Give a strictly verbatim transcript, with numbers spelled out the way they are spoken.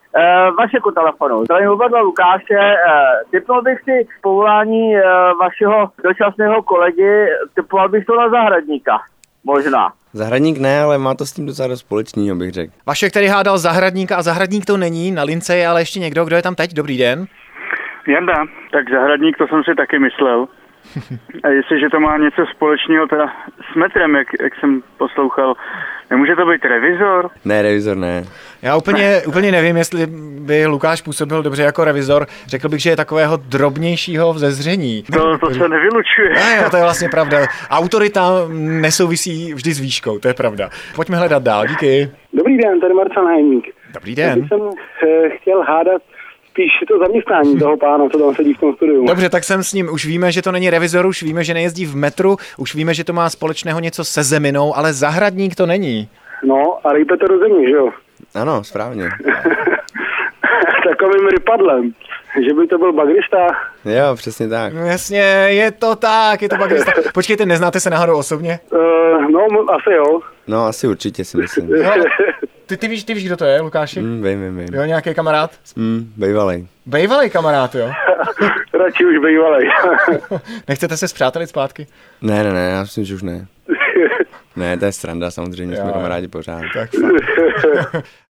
Uh, Vašeku telefonu. Zdravím oba dva Lukáše. Uh, typnul bych si povolání uh, vašeho dočasného kolegy, typoval bych to na zahradníka. Možná. Zahradník ne, ale má to s tím docela dost společného, bych řekl. Vašek tady hádal zahradníka a zahradník to není, na lince je ale ještě někdo, kdo je tam teď. Dobrý den. Janda, tak zahradník, to jsem si taky myslel. A jestliže to má něco společného teda s metrem, jak, jak jsem poslouchal, nemůže to být revizor? Ne, revizor ne. Já úplně, úplně nevím, jestli by Lukáš působil dobře jako revizor. Řekl bych, že je takového drobnějšího vzezření. To, to se nevylučuje. Ne, jo, to je vlastně pravda. Autorita nesouvisí vždy s výškou, to je pravda. Pojďme hledat dál, díky. Dobrý den, tady Marcel Nájemník. Dobrý den. Já jsem eh, chtěl hádat spíš to zaměstnání toho pána, co tam sedí v tom studiu. Dobře, tak jsem s ním. Už víme, že to není revizor, už víme, že nejezdí v metru, už víme, že to má společného něco se zeminou, ale zahradník to není. No a rejpe to do země, že jo? Ano, správně. Takovým rypadlem, že by to byl bagrista. Jo, přesně tak. No jasně, je to tak, je to bagrista. Počkejte, neznáte se náhodou osobně? Uh, no, asi jo. No, asi určitě si myslím. No, ty, ty, víš, ty víš, kdo to je, Lukáši? Mm, vím, vím, vím. Jo, nějaký kamarád? Mm, bejvalej. Bejvalej kamarád, jo? Radši už bejvalej. Nechcete se spřátelit zpátky? Ne, ne, ne, já myslím, že už ne. Ne, to je sranda, samozřejmě, jo, jsme kamarádi pořád. Tak